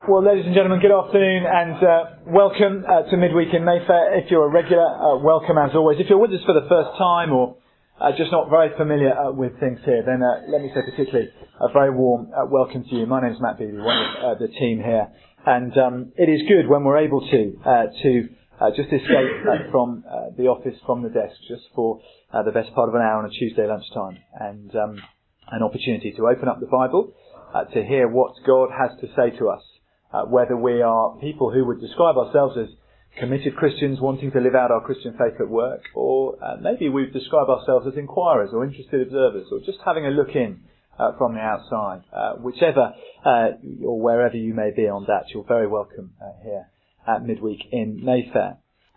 Well, ladies and gentlemen, good afternoon and welcome to Midweek in Mayfair. If you're a regular, welcome as always. If you're with us for the first time or just not very familiar with things here, then let me say particularly a very warm welcome to you. My name's Matt Beebe, one of the team here. And it is good when we're able to just escape from the office, from the desk, just for the best part of an hour on a Tuesday lunchtime. And an opportunity to open up the Bible, to hear what God has to say to us. Whether we are people who would describe ourselves as committed Christians wanting to live out our Christian faith at work, or maybe we describe ourselves as inquirers or interested observers, or just having a look in from the outside. Whichever or wherever you may be on that, you're very welcome here at Midweek in Mayfair.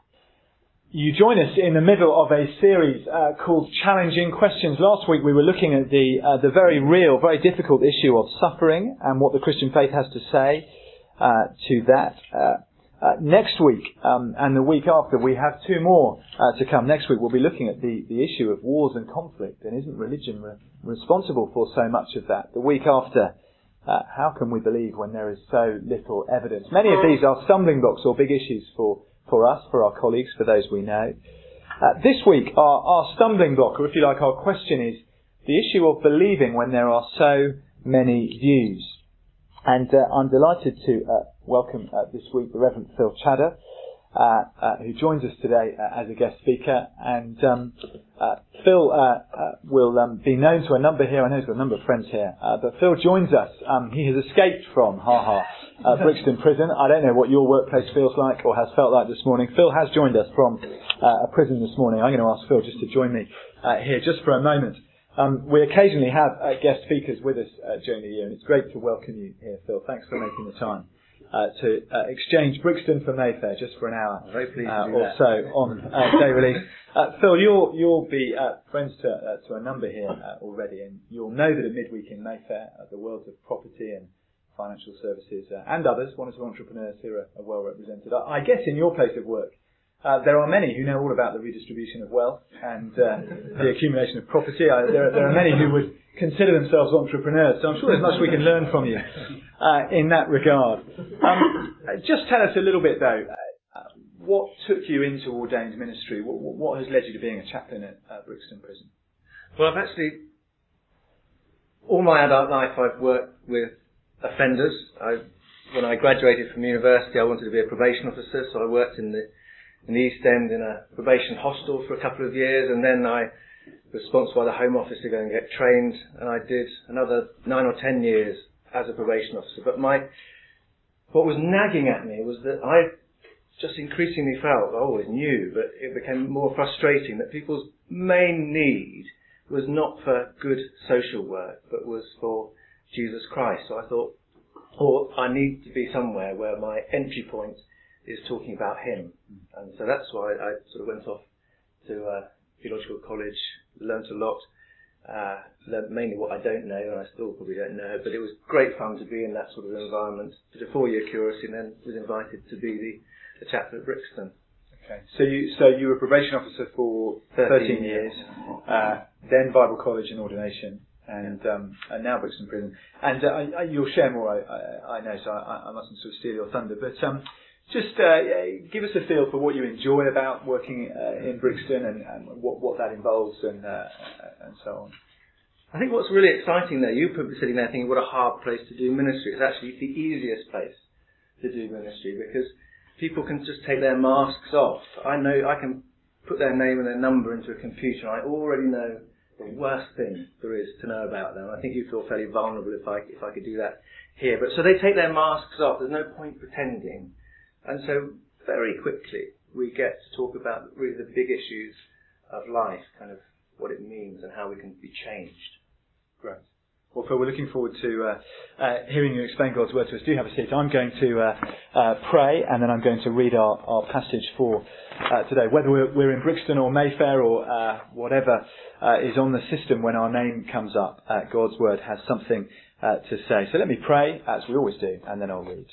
You join us in the middle of a series called Challenging Questions. Last week we were looking at the very real, very difficult issue of suffering and what the Christian faith has to say to that. Next week and the week after, we have two more to come. Next week we'll be looking at the issue of wars and conflict, and isn't religion responsible for so much of that? The week after, how can we believe when there is so little evidence? Many of these are stumbling blocks or big issues for us, for our colleagues, for those we know. This week our stumbling block, or if you like our question, is the issue of believing when there are so many views. And I'm delighted to welcome this week the Reverend Phil Chadder, who joins us today as a guest speaker. And Phil will be known to a number here. I know he's got a number of friends here. But Phil joins us. He has escaped from Brixton Prison. I don't know what your workplace feels like or has felt like this morning. Phil has joined us from a prison this morning. I'm going to ask Phil just to join me here just for a moment. We occasionally have guest speakers with us during the year, and it's great to welcome you here, Phil. Thanks for making the time to exchange Brixton for Mayfair just for an hour or so on day release. Phil, you'll be friends to a number here already, and you'll know that at Midweek in Mayfair, the worlds of property and financial services and others, one or two entrepreneurs here are well represented. I guess in your place of work, there are many who know all about the redistribution of wealth and the accumulation of property. There are many who would consider themselves entrepreneurs, so I'm sure there's much we can learn from you in that regard. Just tell us a little bit, though, what took you into ordained ministry? What has led you to being a chaplain at Brixton Prison? Well, I've actually, all my adult life I've worked with offenders. When I graduated from university, I wanted to be a probation officer, so I worked in the East End in a probation hostel for a couple of years, and then I was sponsored by the Home Office to go and get trained, and I did another 9 or 10 years as a probation officer. But what was nagging at me was that I just increasingly felt, I always knew, but it became more frustrating that people's main need was not for good social work, but was for Jesus Christ. So I thought, I need to be somewhere where my entry point is talking about him. And so that's why I sort of went off to theological college, learnt a lot, learnt mainly what I don't know, and I still probably don't know, but it was great fun to be in that sort of environment. Did a 4-year curacy and then was invited to be the chaplain at Brixton. Okay. So you were a probation officer for 13 years, then Bible college and ordination, and now Brixton Prison. And you'll share more, I know, so I mustn't sort of steal your thunder, but just give us a feel for what you enjoy about working in Brixton and what that involves and so on. I think what's really exciting there, you're probably sitting there thinking what a hard place to do ministry. It's actually the easiest place to do ministry because people can just take their masks off. I know I can put their name and their number into a computer. I already know the worst thing there is to know about them. I think you feel fairly vulnerable if I could do that here. But so they take their masks off. There's no point pretending. And so very quickly we get to talk about really the big issues of life, kind of what it means and how we can be changed. Great. Well, Phil, we're looking forward to hearing you explain God's word to us. Do have a seat. I'm going to pray, and then I'm going to read our passage for today. Whether we're in Brixton or Mayfair or whatever is on the system when our name comes up, God's word has something to say. So let me pray, as we always do, and then I'll read.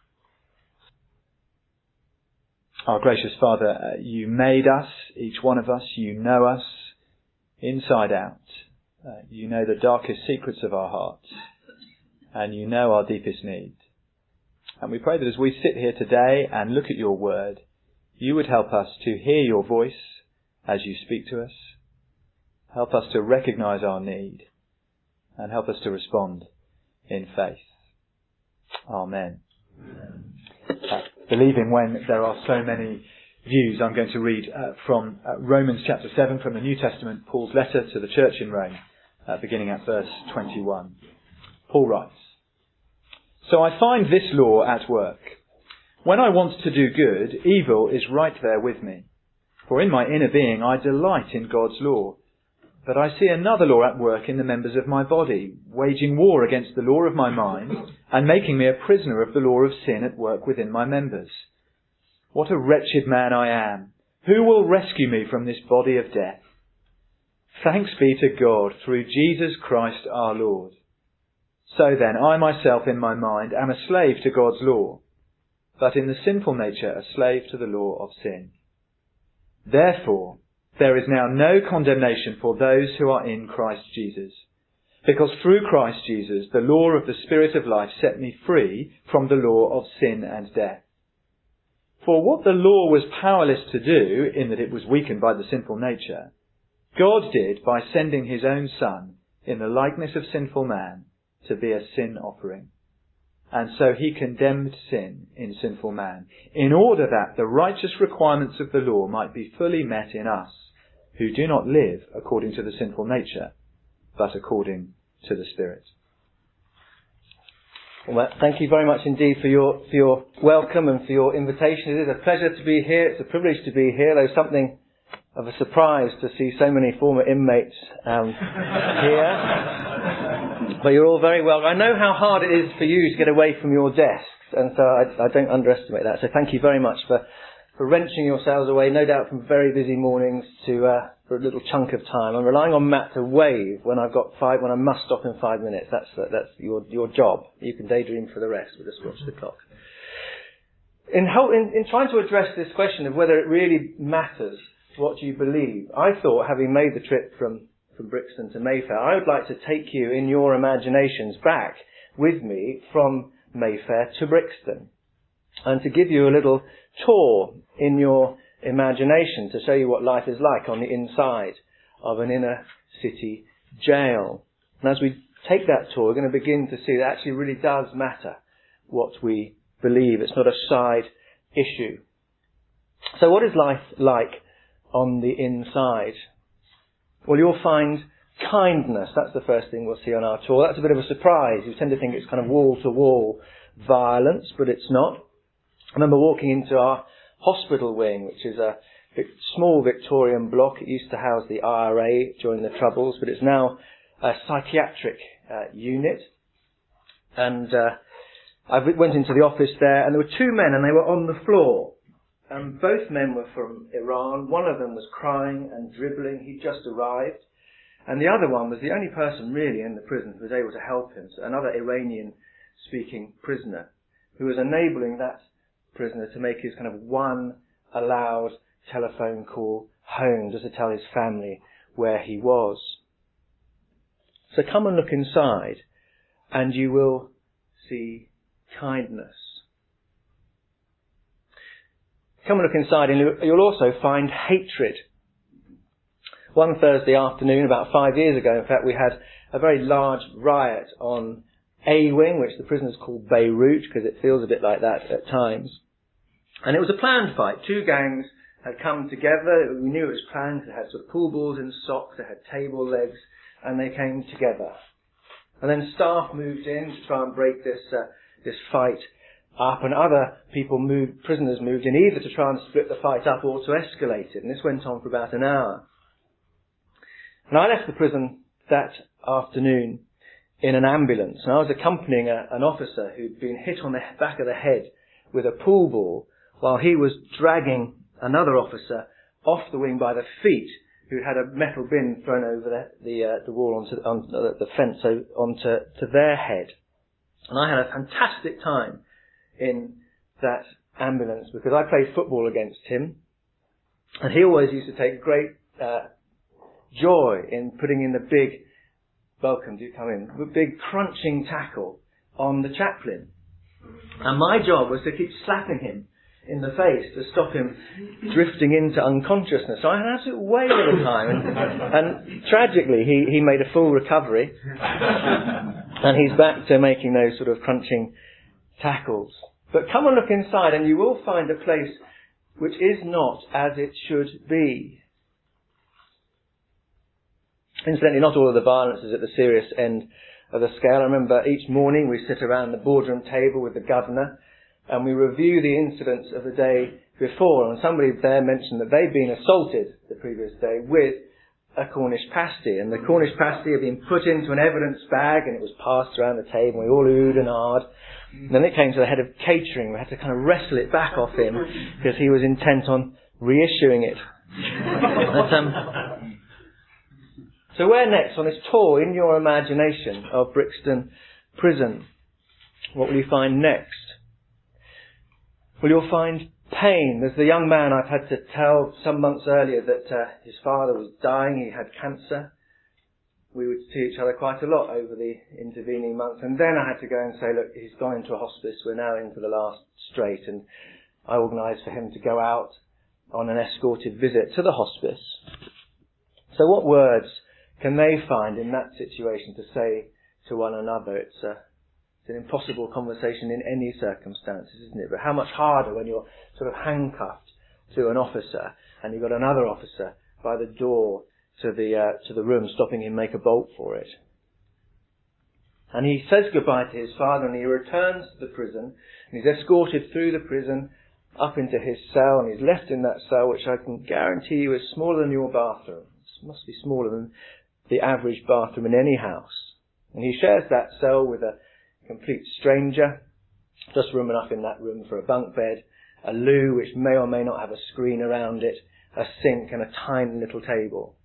Our gracious Father, you made us, each one of us. You know us inside out. You know the darkest secrets of our hearts, and you know our deepest need. And we pray that as we sit here today and look at your word, you would help us to hear your voice as you speak to us. Help us to recognize our need and help us to respond in faith. Amen. Believing when there are so many views, I'm going to read from Romans chapter 7 from the New Testament, Paul's letter to the church in Rome, beginning at verse 21. Paul writes, "So I find this law at work. When I want to do good, evil is right there with me. For in my inner being I delight in God's law. But I see another law at work in the members of my body, waging war against the law of my mind, and making me a prisoner of the law of sin at work within my members. What a wretched man I am! Who will rescue me from this body of death? Thanks be to God through Jesus Christ our Lord. So then, I myself in my mind am a slave to God's law, but in the sinful nature a slave to the law of sin. Therefore, there is now no condemnation for those who are in Christ Jesus, because through Christ Jesus the law of the Spirit of life set me free from the law of sin and death. For what the law was powerless to do, in that it was weakened by the sinful nature, God did by sending his own Son in the likeness of sinful man to be a sin offering. And so he condemned sin in sinful man, in order that the righteous requirements of the law might be fully met in us, who do not live according to the sinful nature, but according to the Spirit." Well, thank you very much indeed for your welcome and for your invitation. It is a pleasure to be here. It's a privilege to be here, though something of a surprise to see so many former inmates here. But you're all very welcome. I know how hard it is for you to get away from your desks, and so I don't underestimate that. So thank you very much for wrenching yourselves away, no doubt from very busy mornings for a little chunk of time. I'm relying on Matt to wave when I must stop in 5 minutes. That's your job. You can daydream for the rest. We'll just watch the clock. In trying to address this question of whether it really matters what you believe, I thought, having made the trip from Brixton to Mayfair, I would like to take you in your imaginations back with me from Mayfair to Brixton, and to give you a little tour in your imagination to show you what life is like on the inside of an inner city jail. And as we take that tour, we're going to begin to see that it actually really does matter what we believe. It's not a side issue. So what is life like on the inside? Well, you'll find kindness. That's the first thing we'll see on our tour. That's a bit of a surprise. You tend to think it's kind of wall-to-wall violence, but it's not. I remember walking into our hospital wing, which is a small Victorian block. It used to house the IRA during the Troubles, but it's now a psychiatric unit. And I went into the office there, and there were two men, and they were on the floor. And both men were from Iran. One of them was crying and dribbling. He'd just arrived. And the other one was the only person really in the prison who was able to help him. So another Iranian-speaking prisoner who was enabling that prisoner to make his kind of one allowed telephone call home, just to tell his family where he was. So come and look inside, and you will see kindness. Come and look inside, and you'll also find hatred. One Thursday afternoon, about 5 years ago, in fact, we had a very large riot on A Wing, which the prisoners call Beirut, because it feels a bit like that at times. And it was a planned fight. Two gangs had come together. We knew it was planned. They had sort of pool balls in socks. They had table legs, and they came together. And then staff moved in to try and break this fight up, and other prisoners moved in either to try and split the fight up or to escalate it. And this went on for about an hour. And I left the prison that afternoon in an ambulance, and I was accompanying an officer who'd been hit on the back of the head with a pool ball, while he was dragging another officer off the wing by the feet, who had a metal bin thrown over the wall onto the fence, so onto their head. And I had a fantastic time in that ambulance, because I played football against him, and he always used to take great joy in putting in the big crunching tackle on the chaplain. And my job was to keep slapping him in the face to stop him drifting into unconsciousness. So I had an absolute whale of a time. And tragically, he made a full recovery. And he's back to making those sort of crunching tackles. But come and look inside and you will find a place which is not as it should be. Incidentally, not all of the violence is at the serious end of the scale. I remember each morning we sit around the boardroom table with the governor and we review the incidents of the day before. And somebody there mentioned that they'd been assaulted the previous day with a Cornish pasty. And the Cornish pasty had been put into an evidence bag and it was passed around the table. We all oohed and ahed. And then it came to the head of catering. We had to kind of wrestle it back off him because he was intent on reissuing it. So where next on this tour in your imagination of Brixton Prison? What will you find next? Well, you'll find pain. There's the young man I've had to tell some months earlier that his father was dying. He had cancer. We would see each other quite a lot over the intervening months. And then I had to go and say, look, he's gone into a hospice. We're now in for the last straight. And I organised for him to go out on an escorted visit to the hospice. So what words can they find in that situation to say to one another? It's an impossible conversation in any circumstances, isn't it? But how much harder when you're sort of handcuffed to an officer and you've got another officer by the door to the room stopping him make a bolt for it. And he says goodbye to his father and he returns to the prison and he's escorted through the prison up into his cell and he's left in that cell which I can guarantee you is smaller than your bathroom. It must be smaller than the average bathroom in any house. And he shares that cell with a complete stranger, just room enough in that room for a bunk bed, a loo which may or may not have a screen around it, a sink and a tiny little table.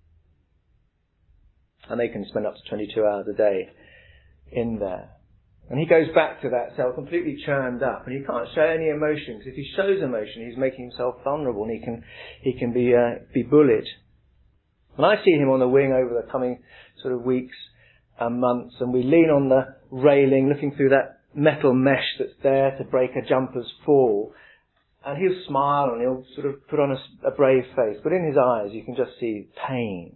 And they can spend up to 22 hours a day in there. And he goes back to that cell completely churned up and he can't show any emotion because if he shows emotion he's making himself vulnerable and he can be bullied. And I see him on the wing over the coming sort of weeks and months and we lean on the railing looking through that metal mesh that's there to break a jumper's fall and he'll smile and he'll sort of put on a brave face but in his eyes you can just see pain.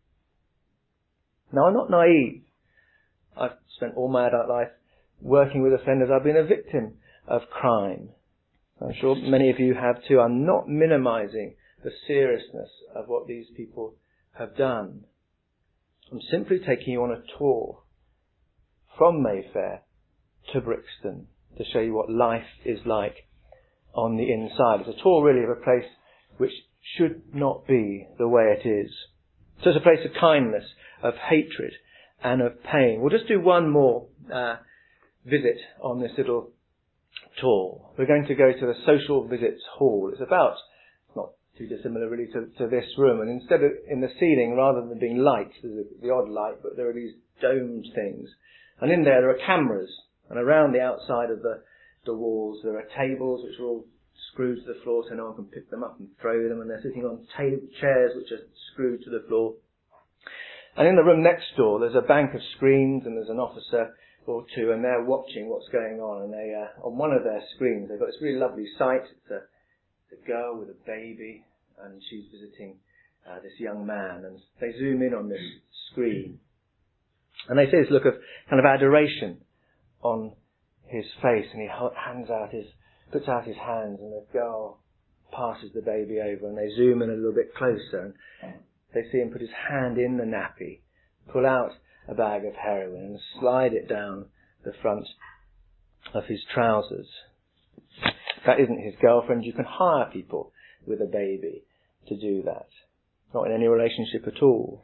Now I'm not naive. I've spent all my adult life working with offenders. I've been a victim of crime. I'm sure many of you have too. I'm not minimising the seriousness of what these people have done. I'm simply taking you on a tour from Mayfair to Brixton to show you what life is like on the inside. It's a tour really of a place which should not be the way it is. So it's a place of kindness, of hatred and of pain. We'll just do one more visit on this little tour. We're going to go to the Social Visits Hall. It's not too dissimilar really to this room, and instead of in the ceiling, rather than being lights, there's the odd light, but there are these domed things. And in there are cameras, and around the outside of the walls there are tables which are all screwed to the floor so no one can pick them up and throw them, and they're sitting on chairs which are screwed to the floor. And in the room next door there's a bank of screens and there's an officer or two and they're watching what's going on, and they on one of their screens they've got this really lovely sight. It's a girl with a baby and she's visiting this young man, and they zoom in on this screen and they see this look of kind of adoration on his face, and he puts out his hands and the girl passes the baby over and they zoom in a little bit closer and they see him put his hand in the nappy, pull out a bag of heroin and slide it down the front of his trousers. That isn't his girlfriend. You can hire people with a baby to do that. Not in any relationship at all.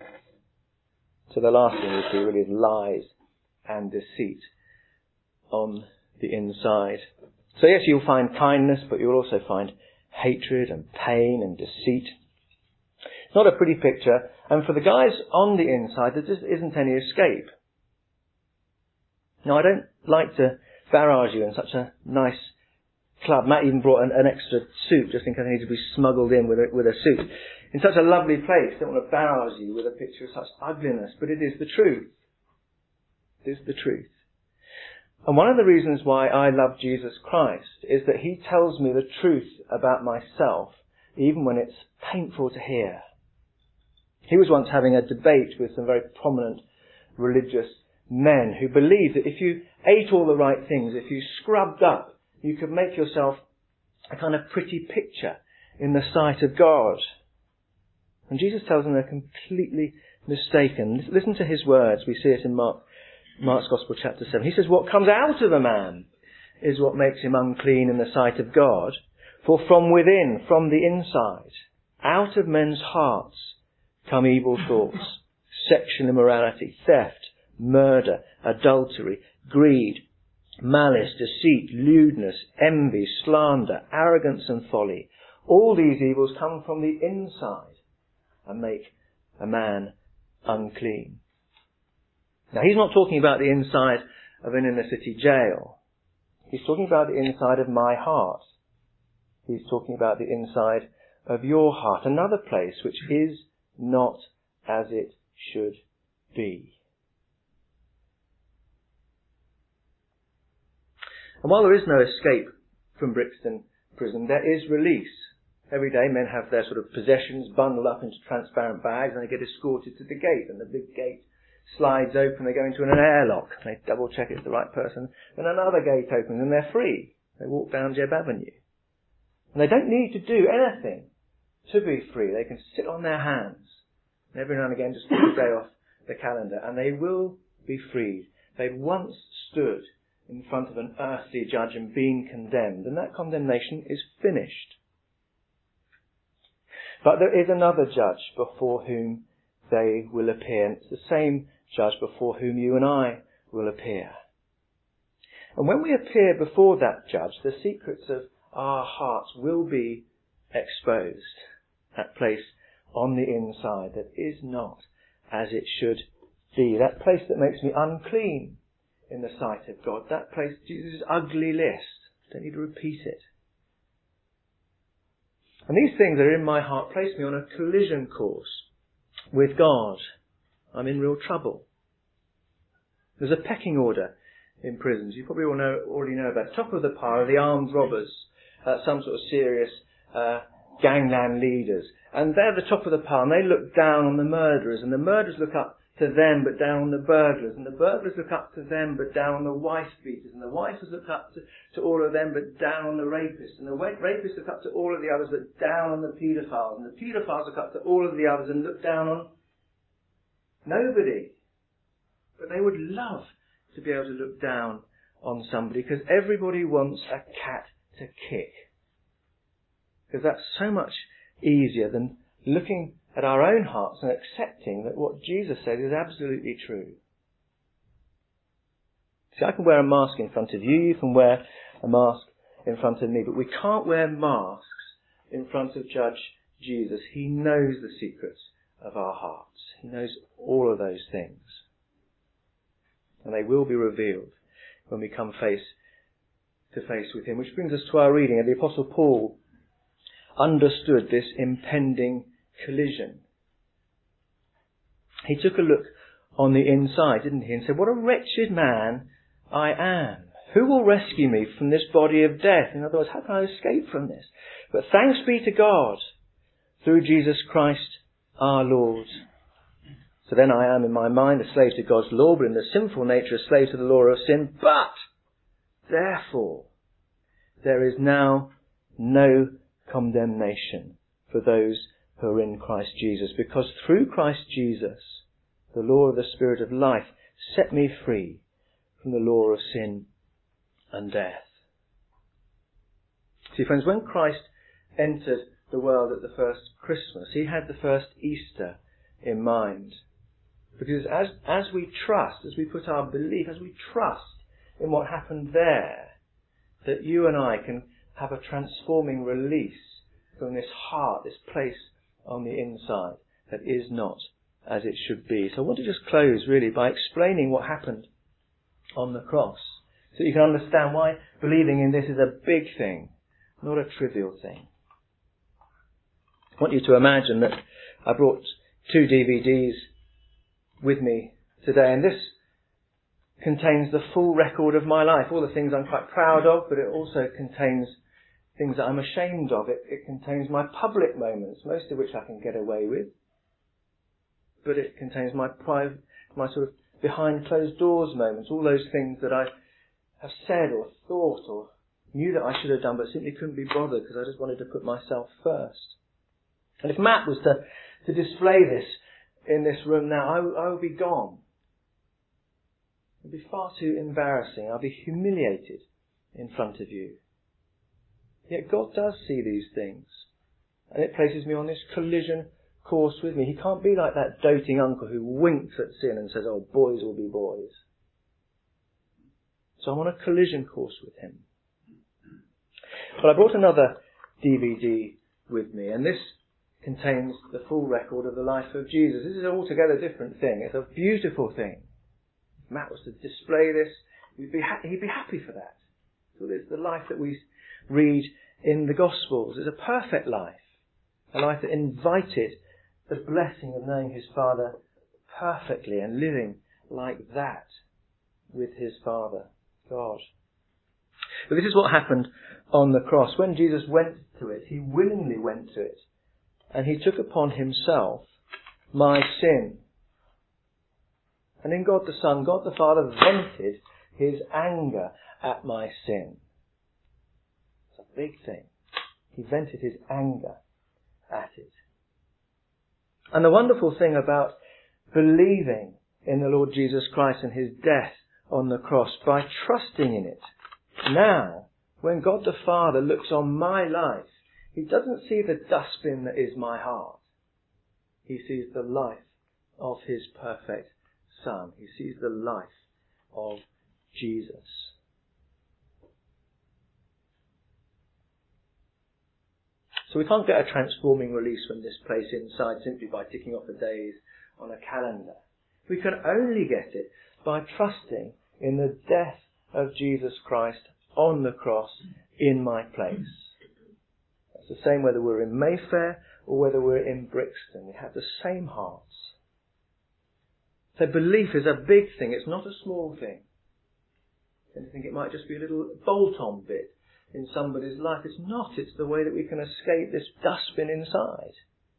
So the last thing we see really is lies and deceit on the inside. So yes, you'll find kindness, but you'll also find hatred and pain and deceit. It's not a pretty picture, and for the guys on the inside, there just isn't any escape. Now, I don't like to barrage you in such a nice club. Matt even brought an extra suit just in case I need to be smuggled in with a suit. In such a lovely place, don't want to barrage you with a picture of such ugliness, but it is the truth. It is the truth. And one of the reasons why I love Jesus Christ is that he tells me the truth about myself, even when it's painful to hear. He was once having a debate with some very prominent religious men who believed that if you ate all the right things, if you scrubbed up, you could make yourself a kind of pretty picture in the sight of God. And Jesus tells them they're completely mistaken. Listen to his words. We see it in Mark's Gospel chapter 7. He says, what comes out of a man is what makes him unclean in the sight of God. For from within, from the inside, out of men's hearts come evil thoughts, sexual immorality, theft, murder, adultery, greed, malice, deceit, lewdness, envy, slander, arrogance and folly. All these evils come from the inside and make a man unclean. Now, he's not talking about the inside of an inner city jail. He's talking about the inside of my heart. He's talking about the inside of your heart, another place which is not as it should be. And while there is no escape from Brixton Prison, there is release. Every day men have their sort of possessions bundled up into transparent bags and they get escorted to the gate, and the big gate slides open, they go into an airlock, they double check it's the right person, then another gate opens and they're free. They walk down Jebb Avenue. And they don't need to do anything to be free. They can sit on their hands and every now and again just take a day off the calendar and they will be freed. They've once stood in front of an earthly judge and been condemned, and that condemnation is finished. But there is another judge before whom they will appear, and it's the same judge before whom you and I will appear. And when we appear before that judge, the secrets of our hearts will be exposed. That place on the inside that is not as it should be. That place that makes me unclean in the sight of God. That place, Jesus' ugly list. Don't need to repeat it. And these things that are in my heart place me on a collision course with God. I'm in real trouble. There's a pecking order in prisons. You probably already know about it. Top of the pile are the armed robbers, some sort of serious gangland leaders. And they're the top of the pile, and they look down on the murderers, and the murderers look up to them but down on the burglars, and the burglars look up to them but down on the wife beaters, and the wives look up to all of them but down on the rapists, and the rapists look up to all of the others but down on the paedophiles, and the paedophiles look up to all of the others and look down on nobody. But they would love to be able to look down on somebody, because everybody wants a cat to kick. Because that's so much easier than looking at our own hearts and accepting that what Jesus said is absolutely true. See, I can wear a mask in front of you, you can wear a mask in front of me, but we can't wear masks in front of Judge Jesus. He knows the secrets of our hearts. He knows all of those things. And they will be revealed when we come face to face with him. Which brings us to our reading. And the Apostle Paul understood this impending collision. He took a look on the inside, didn't he, and said, what a wretched man I am. Who will rescue me from this body of death? In other words, how can I escape from this? But thanks be to God through Jesus Christ our Lord. So then I am in my mind a slave to God's law, but in the sinful nature a slave to the law of sin. But, therefore, there is now no condemnation for those who are in Christ Jesus, because through Christ Jesus, the law of the Spirit of life set me free from the law of sin and death. See, friends, when Christ entered the world at the first Christmas, he had the first Easter in mind. Because as we trust, as we put our belief, as we trust in what happened there, that you and I can have a transforming release from this heart, this place on the inside that is not as it should be. So I want to just close really by explaining what happened on the cross, so you can understand why believing in this is a big thing, not a trivial thing. I want you to imagine that I brought 2 DVDs with me today, and this contains the full record of my life, all the things I'm quite proud of, but it also contains things that I'm ashamed of. It contains my public moments, most of which I can get away with, but it contains my private, my sort of behind closed doors moments, all those things that I have said or thought or knew that I should have done, but simply couldn't be bothered because I just wanted to put myself first. And if Matt was to display this in this room now, I would be gone. It would be far too embarrassing. I'll be humiliated in front of you. Yet God does see these things, and it places me on this collision course with me. He can't be like that doting uncle who winks at sin and says, "Oh, boys will be boys." So I'm on a collision course with him. But I brought another DVD with me, and this contains the full record of the life of Jesus. This is an altogether different thing. It's a beautiful thing. If Matt was to display this, he'd be happy for that. So it's the life that we read in the Gospels. It's a perfect life, a life that invited the blessing of knowing his Father perfectly and living like that with his Father, God. But this is what happened on the cross. When Jesus went to it, he willingly went to it, and he took upon himself my sin. And in God the Son, God the Father vented his anger at my sin. It's a big thing. He vented his anger at it. And the wonderful thing about believing in the Lord Jesus Christ and his death on the cross, by trusting in it, now, when God the Father looks on my life, he doesn't see the dustbin that is my heart. He sees the life of his perfect Son. He sees the life of Jesus. So we can't get a transforming release from this place inside simply by ticking off the days on a calendar. We can only get it by trusting in the death of Jesus Christ on the cross in my place. It's the same whether we're in Mayfair or whether we're in Brixton. We have the same hearts. So belief is a big thing. It's not a small thing. I think it might just be a little bolt-on bit in somebody's life. It's not. It's the way that we can escape this dustbin inside.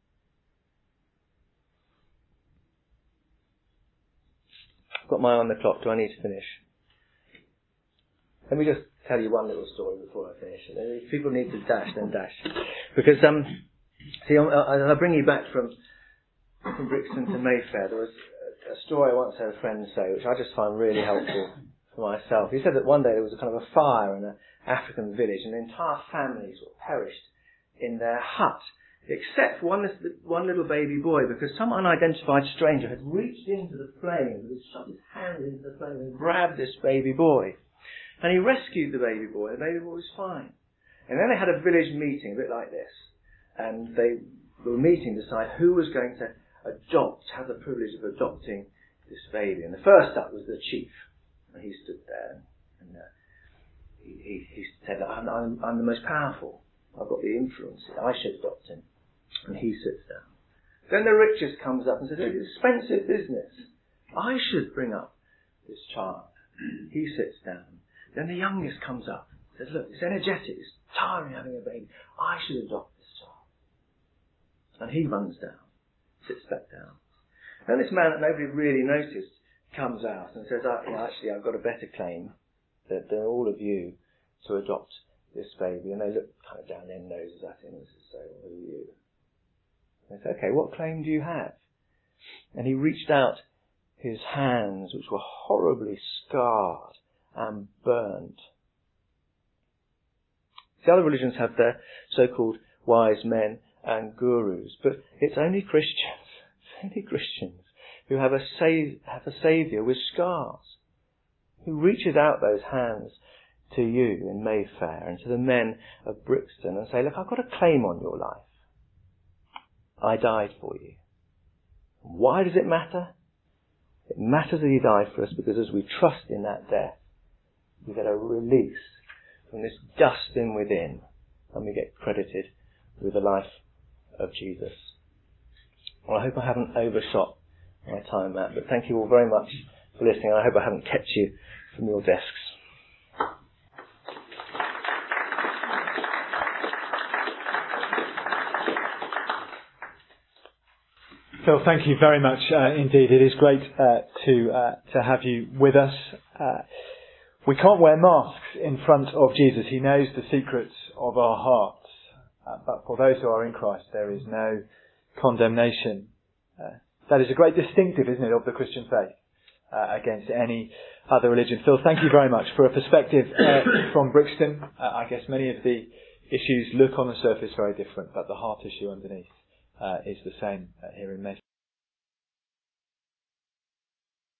I've got my eye on the clock. Do I need to finish? Let me just tell you one little story before I finish. If people need to dash, then dash. Because, see, I bring you back from Brixton to Mayfair. There was a story I once had a friend say, which I just find really helpful for myself. He said that one day there was a kind of a fire in an African village, and the entire family sort of perished in their hut, except one little baby boy, because some unidentified stranger had reached into the flames, and shoved his hand into the flame and grabbed this baby boy. And he rescued the baby boy. The baby boy was fine. And then they had a village meeting, a bit like this. And they were meeting to decide who was going to have the privilege of adopting this baby. And the first up was the chief. And he stood there and he said, I'm the most powerful. I've got the influence. I should adopt him. And he sits down. Then the richest comes up and says, it's expensive business. I should bring up this child. He sits down. Then the youngest comes up and says, look, it's energetic, it's tiring having a baby. I should adopt this child. And he runs down, sits back down. Then this man that nobody really noticed comes out and says, actually, I've got a better claim than all of you to adopt this baby. And they look kind of down their noses at him and say, well, who are you? And they say, okay, what claim do you have? And he reached out his hands, which were horribly scarred and burned. The other religions have their so-called wise men and gurus, but it's only Christians who have a saviour with scars, who reaches out those hands to you in Mayfair and to the men of Brixton and say, look, I've got a claim on your life. I died for you. Why does it matter? It matters that he died for us because as we trust in that death, we get a release from this dustbin within, and we get credited with the life of Jesus. Well, I hope I haven't overshot my time, Matt, but thank you all very much for listening. I hope I haven't kept you from your desks. Phil, thank you very much indeed. It is great to have you with us. We can't wear masks in front of Jesus. He knows the secrets of our hearts. But for those who are in Christ, there is no condemnation. That is a great distinctive, isn't it, of the Christian faith against any other religion. Phil, thank you very much for a perspective from Brixton. I guess many of the issues look on the surface very different, but the heart issue underneath is the same here in Mayfair.